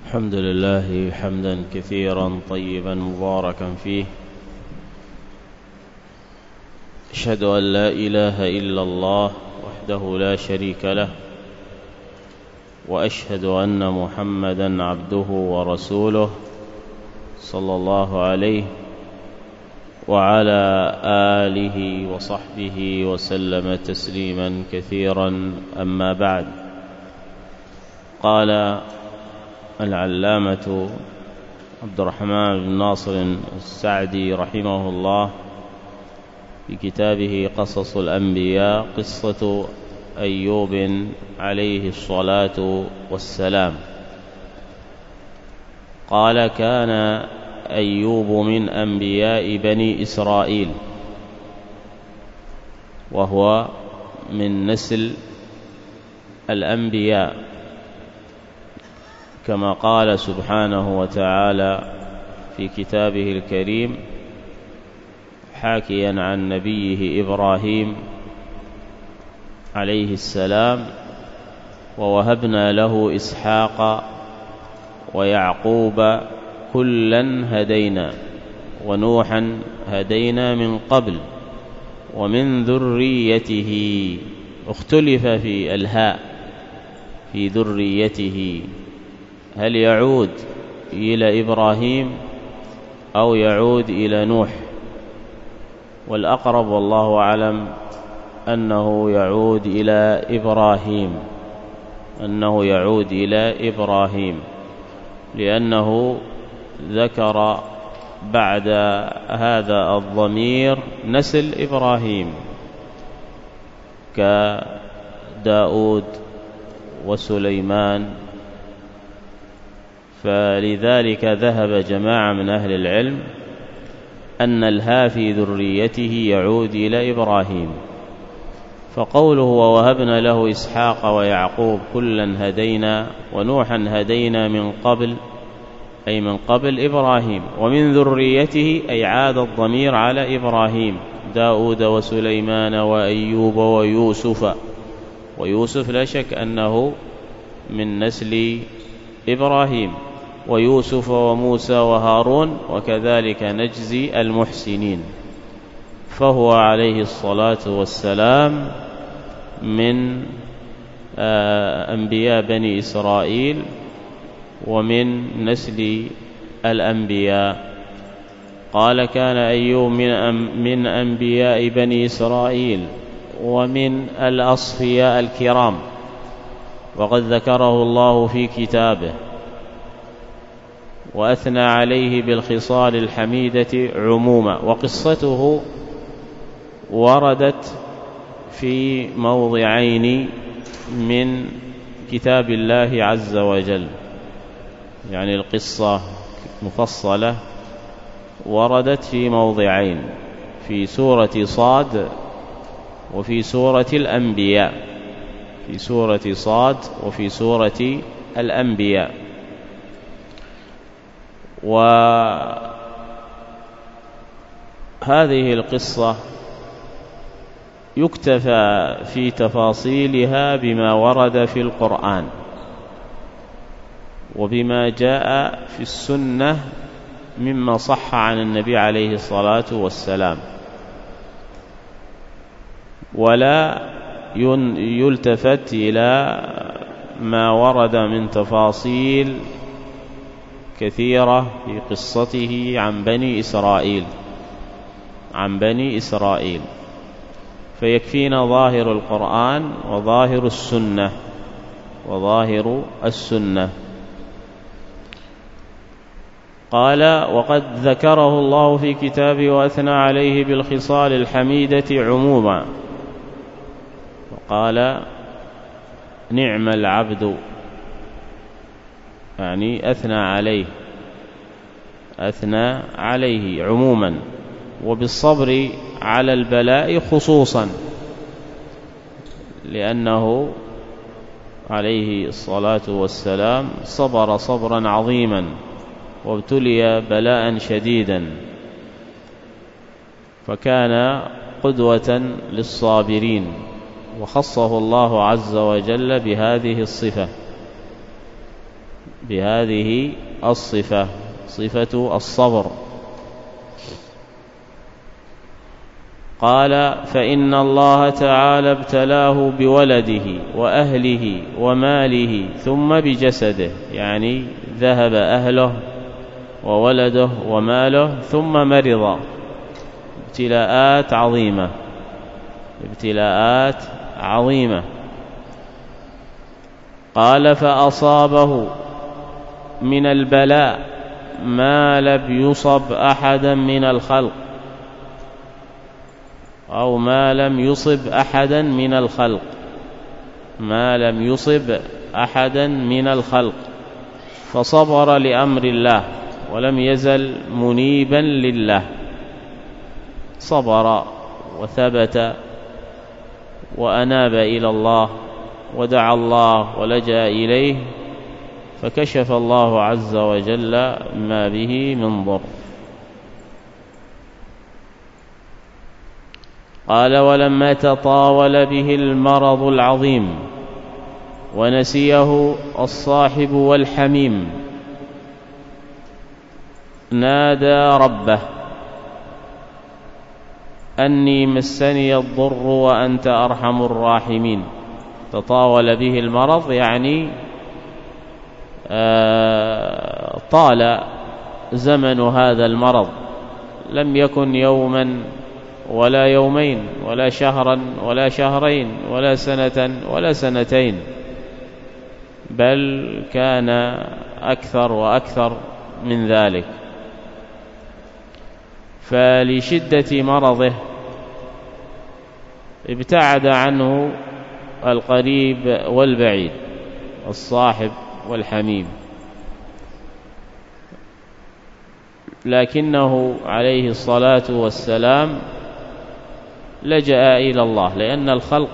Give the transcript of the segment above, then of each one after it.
الحمد لله حمدا كثيرا طيبا مباركا فيه. أشهد أن لا إله إلا الله وحده لا شريك له، وأشهد أن محمدا عبده ورسوله صلى الله عليه وعلى آله وصحبه وسلم تسليما كثيرا. أما بعد، قال العلامة عبد الرحمن بن ناصر السعدي رحمه الله في كتابه قصص الأنبياء قصة أيوب عليه الصلاة والسلام، قال: كان أيوب من أنبياء بني إسرائيل، وهو من نسل الأنبياء، كما قال سبحانه وتعالى في كتابه الكريم حاكيا عن نبيه إبراهيم عليه السلام: ووهبنا له إسحاق ويعقوب كلا هدينا ونوحا هدينا من قبل ومن ذريته. اختلف في الهاء في ذريته، هل يعود إلى إبراهيم أو يعود إلى نوح؟ والأقرب والله أعلم أنه يعود إلى إبراهيم، لأنه ذكر بعد هذا الضمير نسل إبراهيم كداود وسليمان، فلذلك ذهب جماعة من أهل العلم أن الها في ذريته يعود إلى إبراهيم. فقوله ووهبنا له إسحاق ويعقوب كلا هدينا ونوحا هدينا من قبل، أي من قبل إبراهيم، ومن ذريته أي عاد الضمير على إبراهيم: داود وسليمان وأيوب ويوسف لا شك أنه من نسل إبراهيم، ويوسف وموسى وهارون، وكذلك نجزي المحسنين. فهو عليه الصلاة والسلام من أنبياء بني إسرائيل ومن نسل الأنبياء. قال: كان أيوب من أنبياء بني إسرائيل ومن الأصفياء الكرام، وقد ذكره الله في كتابه وأثنى عليه بالخصال الحميدة عموما. وقصته وردت في موضعين من كتاب الله عز وجل، يعني القصة مفصلة وردت في موضعين، في سورة صاد وفي سورة الأنبياء، في سورة صاد وفي سورة الأنبياء. وهذه القصة يكتفى في تفاصيلها بما ورد في القرآن وبما جاء في السنة مما صح عن النبي عليه الصلاة والسلام، ولا يلتفت إلى ما ورد من تفاصيل كثيرة في قصته عن بني إسرائيل، فيكفينا ظاهر القرآن وظاهر السنة. قال: وقد ذكره الله في كتابه وأثنى عليه بالخصال الحميدة عموما. وقال: نعم العبد، يعني أثنى عليه عموما، وبالصبر على البلاء خصوصا، لأنه عليه الصلاة والسلام صبر صبرا عظيما وابتلي بلاء شديدا، فكان قدوة للصابرين، وخصه الله عز وجل بهذه الصفة. بهذه الصفة، صفة الصبر. قال: فإن الله تعالى ابتلاه بولده وأهله وماله ثم بجسده، يعني ذهب أهله وولده وماله ثم مرض، ابتلاءات عظيمة، ابتلاءات عظيمة. قال: فأصابه من البلاء ما لم يصب أحدا من الخلق، أو ما لم يصب أحدا من الخلق، ما لم يصب أحدا من الخلق، فصبر لأمر الله ولم يزل منيبا لله، صبر وثبت وأناب إلى الله ودعا الله ولجأ إليه، فكشف الله عز وجل ما به من ضر. قال: ولما تطاول به المرض العظيم ونسيه الصاحب والحميم، نادى ربه: أني مسني الضر وأنت أرحم الراحمين. تطاول به المرض يعني طال زمن هذا المرض، لم يكن يوما ولا يومين ولا شهرا ولا شهرين ولا سنة ولا سنتين، بل كان أكثر وأكثر من ذلك. فلشدة مرضه ابتعد عنه القريب والبعيد، الصاحب والحميم، لكنه عليه الصلاة والسلام لجأ إلى الله، لأن الخلق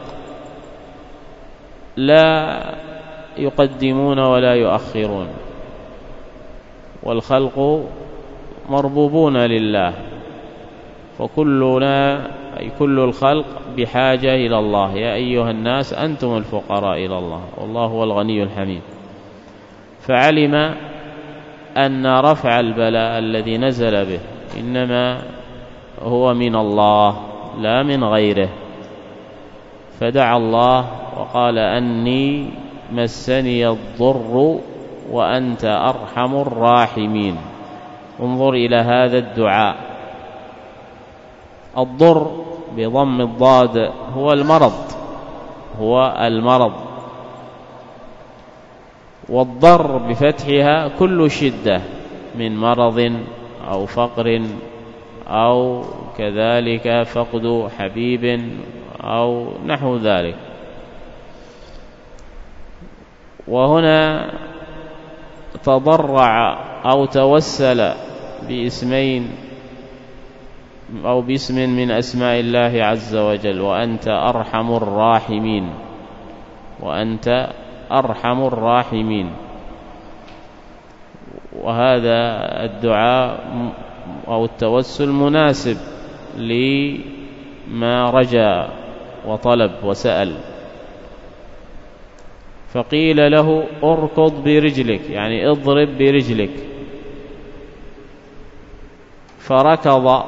لا يقدمون ولا يؤخرون، والخلق مربوبون لله، فكلنا أي كل الخلق بحاجة إلى الله. يا أيها الناس أنتم الفقراء إلى الله والله هو الغني الحميد. فعلم أن رفع البلاء الذي نزل به إنما هو من الله لا من غيره، فدعا الله وقال: أني مسني الضر وأنت أرحم الراحمين. انظر إلى هذا الدعاء. الضر بضم الضاد هو المرض، هو المرض، والضر بفتحها كل شدة من مرض أو فقر أو كذلك فقد حبيب أو نحو ذلك. وهنا تضرع أو توسل باسمين أو باسم من أسماء الله عز وجل: وأنت أرحم الراحمين، وأنت أرحم الراحمين. وهذا الدعاء أو التوسل مناسب لما رجا وطلب وسأل. فقيل له: اركض برجلك، يعني اضرب برجلك، فركض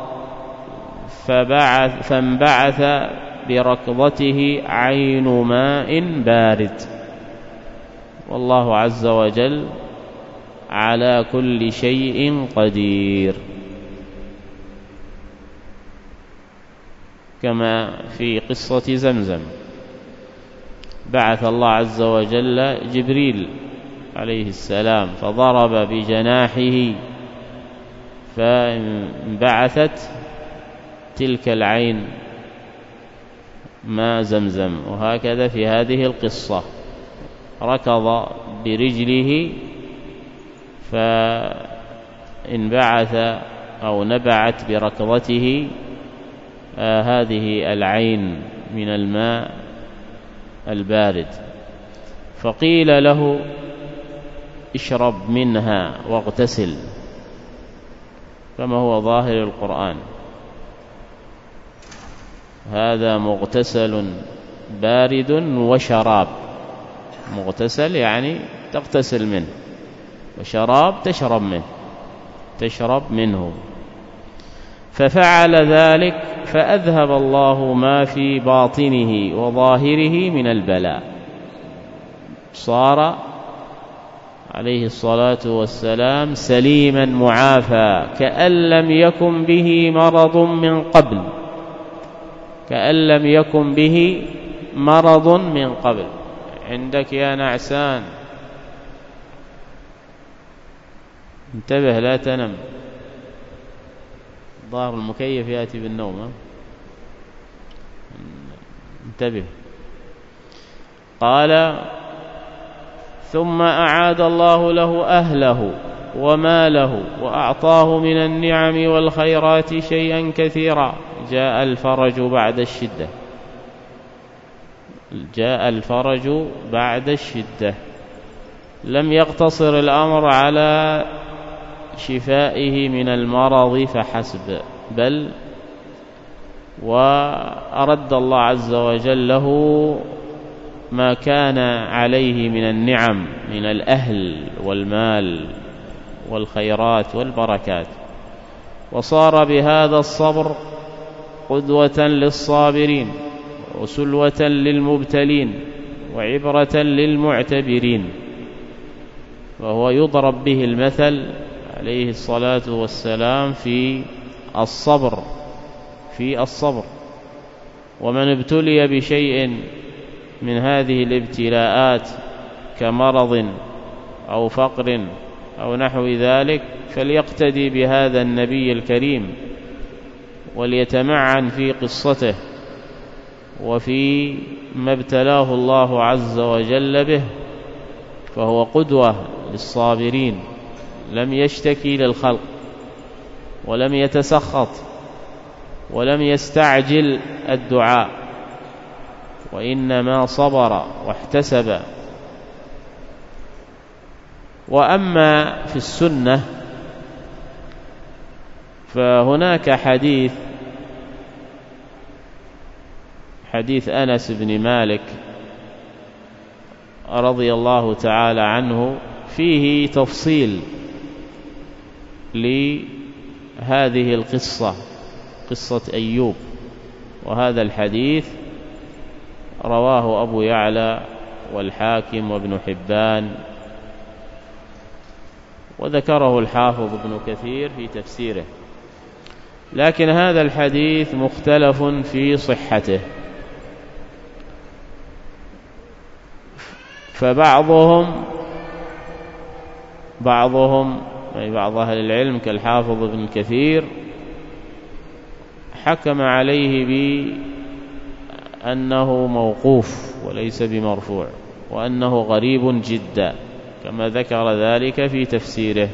فانبعث بركضته عين ماء بارد. والله عز وجل على كل شيء قدير، كما في قصة زمزم. بعث الله عز وجل جبريل عليه السلام فضرب بجناحه فانبعثت تلك العين ماء زمزم. وهكذا في هذه القصة ركض برجله فانبعث أو نبعت بركضته هذه العين من الماء البارد. فقيل له: اشرب منها واغتسل، كما هو ظاهر القرآن. هذا مغتسل بارد وشراب، مغتسل يعني تغتسل منه، وشراب تشرب منه. ففعل ذلك فأذهب الله ما في باطنه وظاهره من البلاء، صار عليه الصلاة والسلام سليما معافى كأن لم يكن به مرض من قبل، كأن لم يكن به مرض من قبل. عندك يا نعسان، انتبه لا تنم، ظاهر المكيف يأتي بالنوم، انتبه. قال: ثم أعاد الله له أهله وماله وأعطاه من النعم والخيرات شيئا كثيرا. جاء الفرج بعد الشدة. لم يقتصر الأمر على شفائه من المرض فحسب، بل وأرد الله عز وجل له ما كان عليه من النعم من الأهل والمال والخيرات والبركات، وصار بهذا الصبر قدوة للصابرين وسلوة للمبتلين وعبرة للمعتبرين، وهو يضرب به المثل عليه الصلاة والسلام في الصبر. ومن ابتلي بشيء من هذه الابتلاءات كمرض أو فقر أو نحو ذلك فليقتدي بهذا النبي الكريم وليتمعن في قصته وفي ما ابتلاه الله عز وجل به، فهو قدوة للصابرين. لم يشتكي للخلق ولم يتسخط ولم يستعجل الدعاء، وإنما صبر واحتسب. وأما في السنة فهناك حديث أنس بن مالك رضي الله تعالى عنه فيه تفصيل لهذه القصة، قصة أيوب. وهذا الحديث رواه أبو يعلى والحاكم وابن حبان، وذكره الحافظ ابن كثير في تفسيره. لكن هذا الحديث مختلف في صحته، فبعضهم أي بعض أهل العلم كالحافظ ابن كثير حكم عليه بأنه موقوف وليس بمرفوع، وأنه غريب جدا كما ذكر ذلك في تفسيره.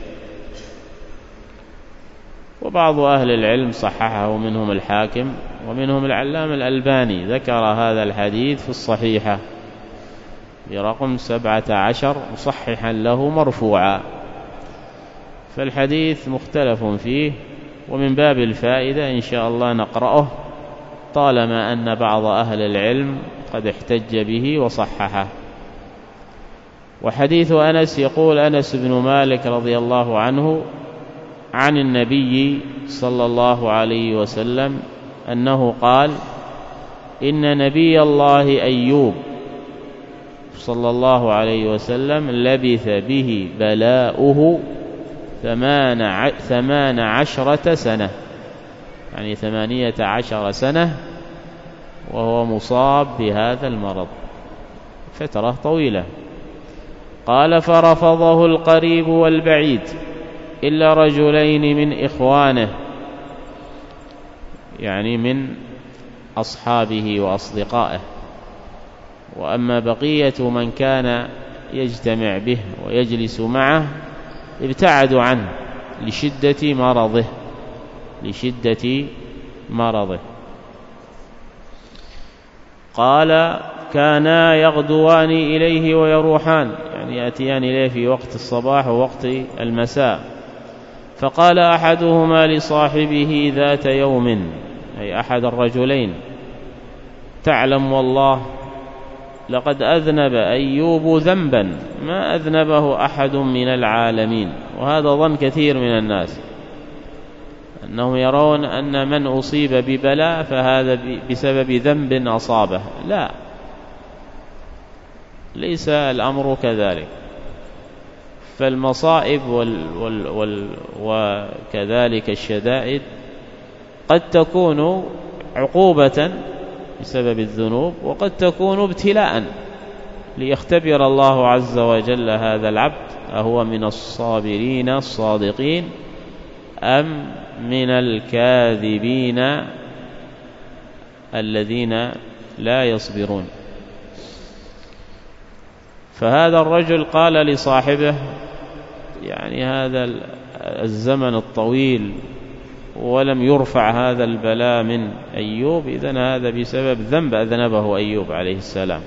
وبعض أهل العلم صححه، منهم الحاكم ومنهم العلامة الألباني، ذكر هذا الحديث في الصحيحة برقم 17 مصححا له مرفوعا. فالحديث مختلف فيه، ومن باب الفائدة إن شاء الله نقرأه طالما أن بعض أهل العلم قد احتج به وصححه. وحديث أنس يقول أنس بن مالك رضي الله عنه عن النبي صلى الله عليه وسلم أنه قال: إن نبي الله أيوب صلى الله عليه وسلم لبث به بلاؤه 18 سنة، يعني 18 سنة وهو مصاب بهذا المرض، فترة طويلة. قال: فرفضه القريب والبعيد إلا رجلين من إخوانه، يعني من أصحابه وأصدقائه، وأما بقية من كان يجتمع به ويجلس معه ابتعدوا عنه لشدة مرضه. قال: كانا يغدوان إليه ويروحان، يعني يأتيان إليه في وقت الصباح ووقت المساء. فقال أحدهما لصاحبه ذات يوم، أي أحد الرجلين: تعلم والله لقد أذنب أيوب ذنبا ما أذنبه أحد من العالمين. وهذا ظن كثير من الناس، أنهم يرون أن من أصيب ببلاء فهذا بسبب ذنب أصابه. لا، ليس الأمر كذلك. فالمصائب وكذلك الشدائد قد تكون عقوبة بسبب الذنوب، وقد تكون ابتلاء ليختبر الله عز وجل هذا العبد أهو من الصابرين الصادقين أم من الكاذبين الذين لا يصبرون. فهذا الرجل قال لصاحبه يعني هذا الزمن الطويل ولم يرفع هذا البلاء من أيوب، إذن هذا بسبب ذنب أذنبه أيوب عليه السلام.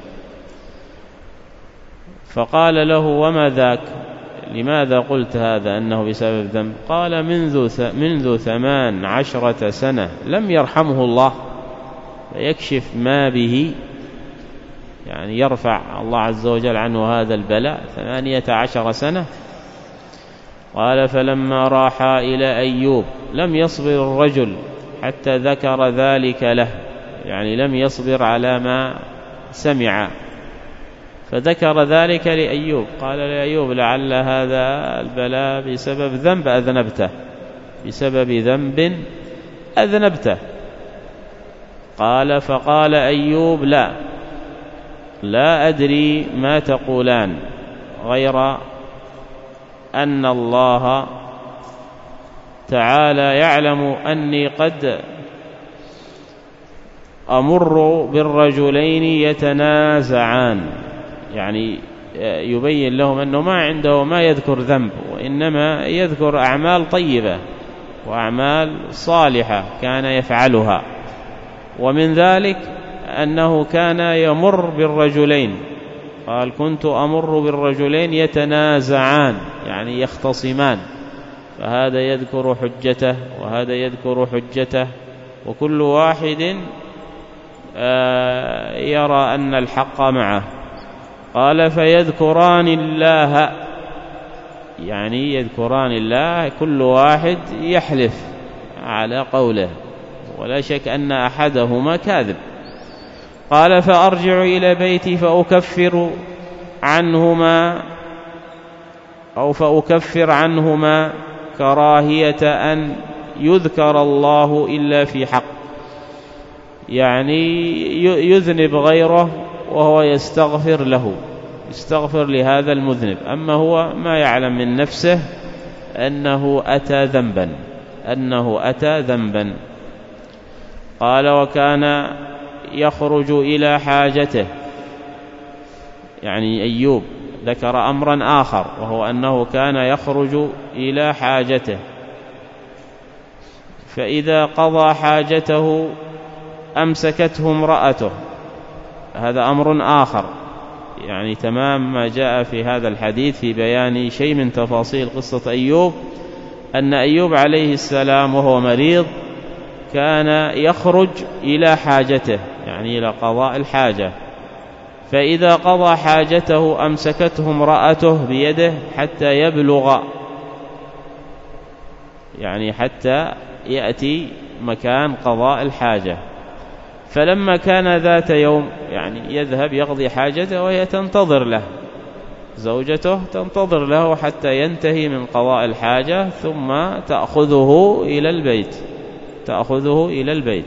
فقال له: وما ذاك؟ لماذا قلت هذا أنه بسبب ذنب؟ قال: منذ 18 سنة لم يرحمه الله فيكشف ما به، يعني يرفع الله عز وجل عنه هذا البلاء 18 سنة. قال: فلما راح إلى أيوب لم يصبر الرجل حتى ذكر ذلك له، يعني لم يصبر على ما سمع، فذكر ذلك لأيوب. قال لأيوب: لعل هذا البلاء بسبب ذنب أذنبته، بسبب ذنب أذنبته. فقال أيوب: لا أدري ما تقولان، غير أن الله تعالى يعلم أني قد أمر بالرجلين يتنازعان، يعني يبين لهم أنه ما عنده ما يذكر ذنب، وإنما يذكر أعمال طيبة وأعمال صالحة كان يفعلها. ومن ذلك أنه كان يمر بالرجلين، قال: كنت أمر بالرجلين يتنازعان، يعني يختصمان، فهذا يذكر حجته وهذا يذكر حجته، وكل واحد يرى أن الحق معه. قال: فيذكران الله، يعني يذكران الله، كل واحد يحلف على قوله، ولا شك أن أحدهما كاذب. قال: فأرجع إلى بيتي فأكفر عنهما كراهية أن يذكر الله إلا في حق، يعني يذنب غيره وهو يستغفر له، يستغفر لهذا المذنب، أما هو ما يعلم من نفسه أنه أتى ذنبا. قال: وكان يخرج إلى حاجته، يعني أيوب ذكر أمرا آخر، وهو أنه كان يخرج إلى حاجته، فإذا قضى حاجته أمسكته امرأته. هذا أمر آخر، يعني تمام ما جاء في هذا الحديث في بيان شيء من تفاصيل قصة أيوب، أن أيوب عليه السلام وهو مريض كان يخرج إلى حاجته، يعني إلى قضاء الحاجة، فإذا قضى حاجته أمسكته امرأته بيده حتى يبلغ، يعني حتى يأتي مكان قضاء الحاجة. فلما كان ذات يوم، يعني يذهب يقضي حاجته وهي تنتظر له، زوجته تنتظر له حتى ينتهي من قضاء الحاجة ثم تأخذه إلى البيت.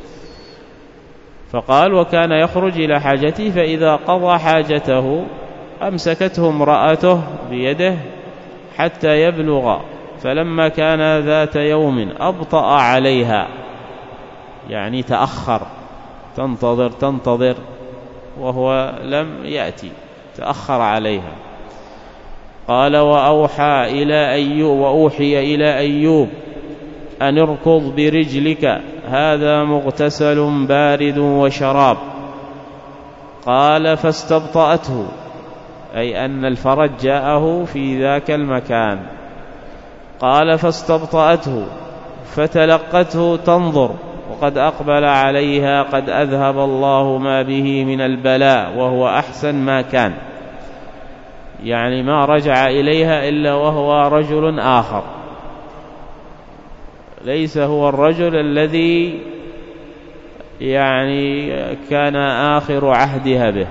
فقال: وكان يخرج إلى حاجته فإذا قضى حاجته أمسكته امرأته بيده حتى يبلغ، فلما كان ذات يوم أبطأ عليها، يعني تأخر، تنتظر وهو لم يأتي، تأخر عليها. قال: وأوحي إلى أيوب أن اركض برجلك، هذا مغتسل بارد وشراب. قال: فاستبطأته، أي أن الفرج جاءه في ذاك المكان. قال: فاستبطأته فتلقته تنظر وقد أقبل عليها قد أذهب الله ما به من البلاء وهو أحسن ما كان، يعني ما رجع إليها إلا وهو رجل آخر، ليس هو الرجل الذي يعني كان آخر عهدها به،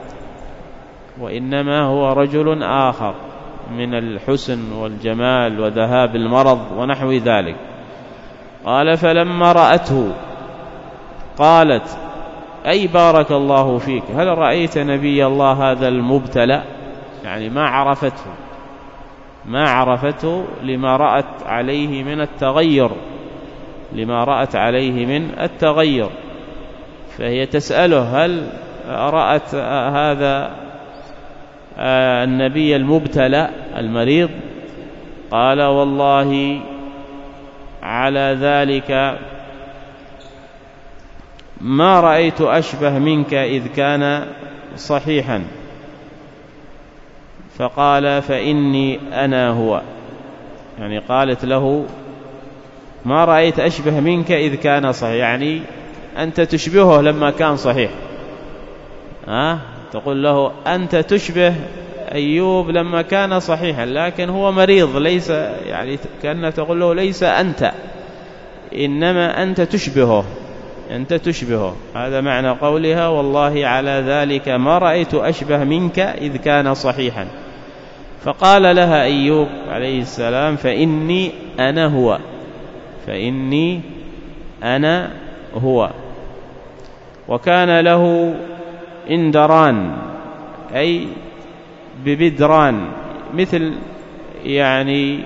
وإنما هو رجل آخر من الحسن والجمال وذهاب المرض ونحو ذلك. قال فلما رأته قالت أي بارك الله فيك، هل رأيت نبي الله هذا المبتلى؟ يعني ما عرفته لما رأت عليه من التغير، فهي تسأله هل رأت هذا النبي المبتلى المريض؟ قال والله على ذلك ما رأيت أشبه منك إذ كان صحيحا. فقال فإني أنا هو، يعني قالت له ما رأيت أشبه منك إذ كان صحيح، يعني أنت تشبهه لما كان صحيح. تقول له أنت تشبه أيوب لما كان صحيحا، لكن هو مريض، ليس يعني كأنها تقول له ليس أنت، إنما أنت تشبهه. هذا معنى قولها والله على ذلك ما رأيت أشبه منك إذ كان صحيحا. فقال لها أيوب عليه السلام فإني أنا هو. وكان له إندران أي ببدران، مثل يعني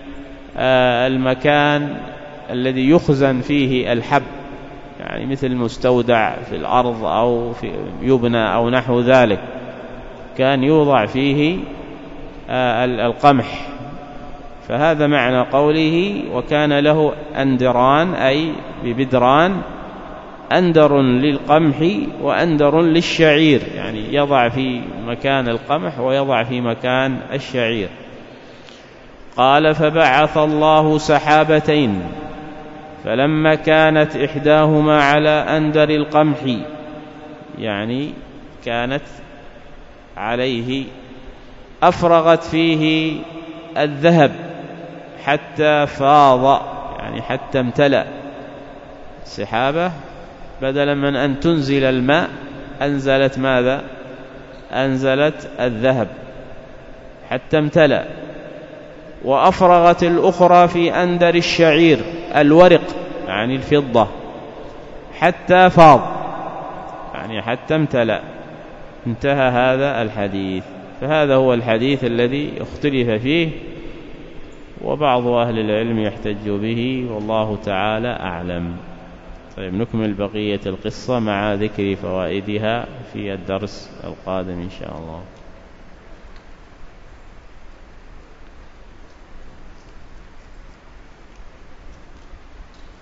المكان الذي يخزن فيه الحب، يعني مثل مستودع في الأرض أو في يبنى أو نحو ذلك، كان يوضع فيه القمح. فهذا معنى قوله وكان له أندران أي ببدران، أندر للقمح وأندر للشعير، يعني يضع في مكان القمح ويضع في مكان الشعير. قال فبعث الله سحابتين، فلما كانت إحداهما على أندر القمح، يعني كانت عليه، أفرغت فيه الذهب حتى فاض، يعني حتى امتلأ. السحابة بدلا من أن تنزل الماء أنزلت ماذا؟ أنزلت الذهب حتى امتلأ. وأفرغت الأخرى في أندر الشعير الورق، يعني الفضة، حتى فاض، يعني حتى امتلأ. انتهى هذا الحديث. فهذا هو الحديث الذي اختلف فيه، وبعض أهل العلم يحتج به، والله تعالى أعلم. طيب، نكمل بقية القصة مع ذكر فوائدها في الدرس القادم إن شاء الله.